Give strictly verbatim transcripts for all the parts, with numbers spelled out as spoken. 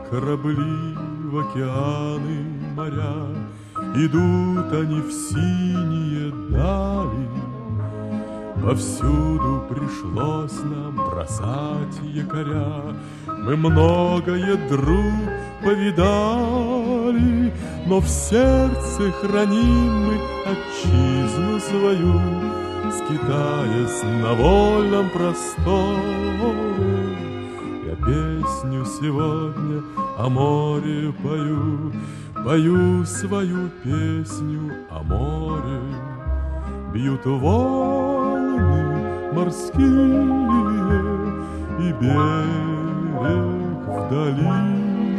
корабли в океаны, моря, идут они в синие дали. Повсюду пришлось нам бросать якоря, мы многое, друг, повидали, но в сердце храним мы отчизну свою, скитаясь на вольном просторе. Я песню сегодня о море пою, пою свою песню о море. Бьют волны морские и берег вдали.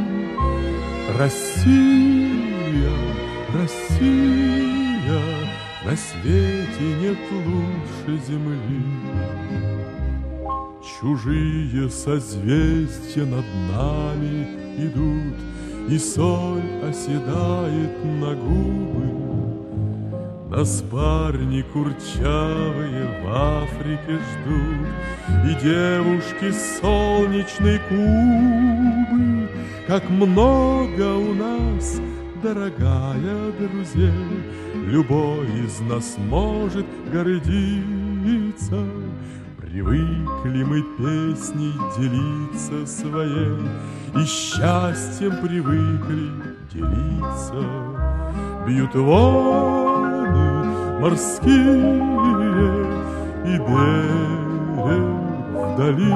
Россия, Россия, на свете нет лучше земли. Чужие созвездия над нами идут, и соль оседает на губы. Нас парни курчавые в Африке ждут, и девушки с солнечной Кубы. Как много у нас, дорогая, друзей, любой из нас может гордиться. Привыкли мы песней делиться своей, и счастьем привыкли делиться. Бьют волны морские и берег вдали.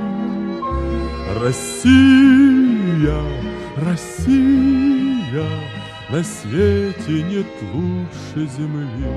Россия, Россия, на свете нет лучше земли.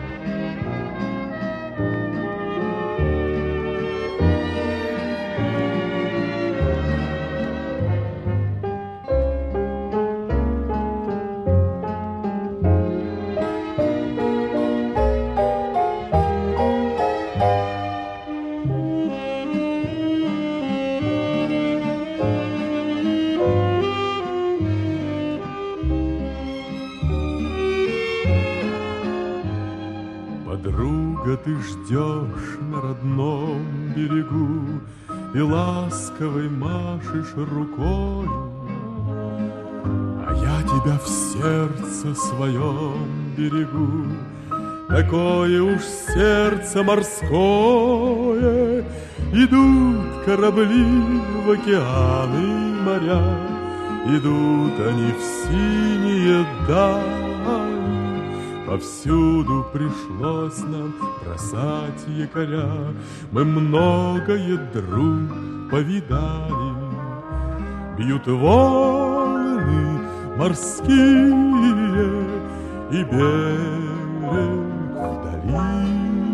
Подруга, ты ждешь на родном берегу и ласковой машешь рукою, а я тебя в сердце своем берегу. Такое уж сердце морское, идут корабли в океаны, моря, идут они в синие дали. Повсюду пришлось нам бросать якоря, мы многое, друг, повидали. Бьют волны морские и берег вдали.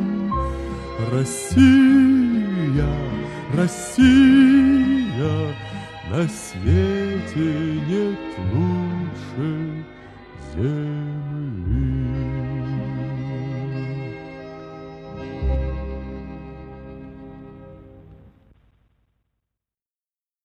Россия, Россия, на свете нет лучше земли.